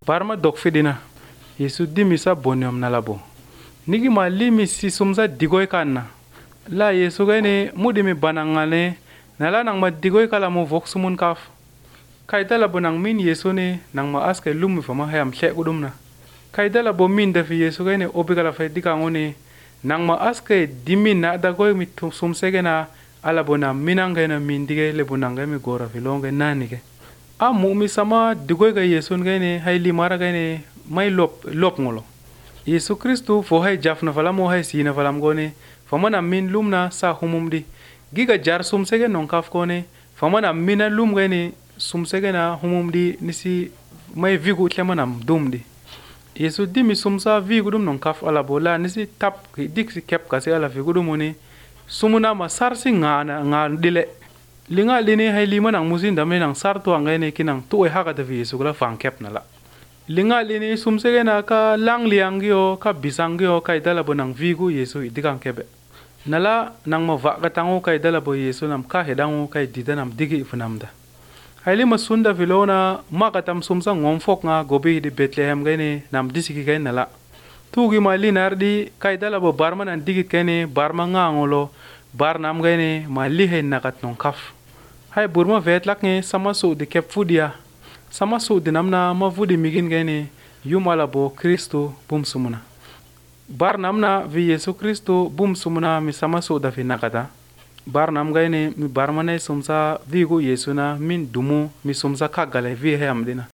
Parma dok fidina. Yesu di misa bonyom na labo. Nigi ma li mi si sumsa digoy kanna. La Yesu gane mudi mi banangane. Nala nang ma digoy kala mo vok sumun kaf. Kaida labo nang min Yesu ne nang ma aske lumi fama hayam tlek udum na. Kaida labo min da fi Yesu gane obi kala fay dikangone. Nang ma aske dimin na dagoy mi sumsege na alabo na minangay na min dige lebo nangay mi gora fi longe nanige. Mu mi sama digoy ga Yesu gane hay limara gane may lop ngolo. Yesu Kristu fo hay jaf na falam o hay si na falam gone. Famana min lumna sa humumdi. Giga jar sumsege non kaf kone. Famana mina lum gane sumsege na humumdi nisi may vigu tlemanam dumdi. Yesu di mi sumsa vigudum non kaf alabo la nisi tap dik si kep kasi ala vigudum oni. Sumuna ma sarsi nga dile. Linga lini hay lima nang musin dame nang sartu angay kinang tuwe haka da fi Yesu kula fang kep na la. Linga lini sumsege na ka lang liangyo ka bisangyo kay dalabo nang vigu Yesu idikang kebe. Nala nang mavakatango kay dalabo Yesu nam kahedango kay dida nam digi ifunamda. Hay lima sunda filona makatam sumsa ngomfok nga gobi di Bethlehem gane nam disiki kay nala. Tugi ma linardi kay dalabo barma nan digit kene barma nga ngolo bar nam gane ma lihe nakat nong kaf. Hay burma vetlak nge sama su di kep fudia. Sama su di namna ma vudi migin gane yumalabo Kristo bum sumuna. Bar namna vi Yesu Kristo bum sumuna mi sama su da fi nakata. Bar nam gane mi barma ne sumsa vigu Yesu na min dumu mi sumsa kagale vi he amdina.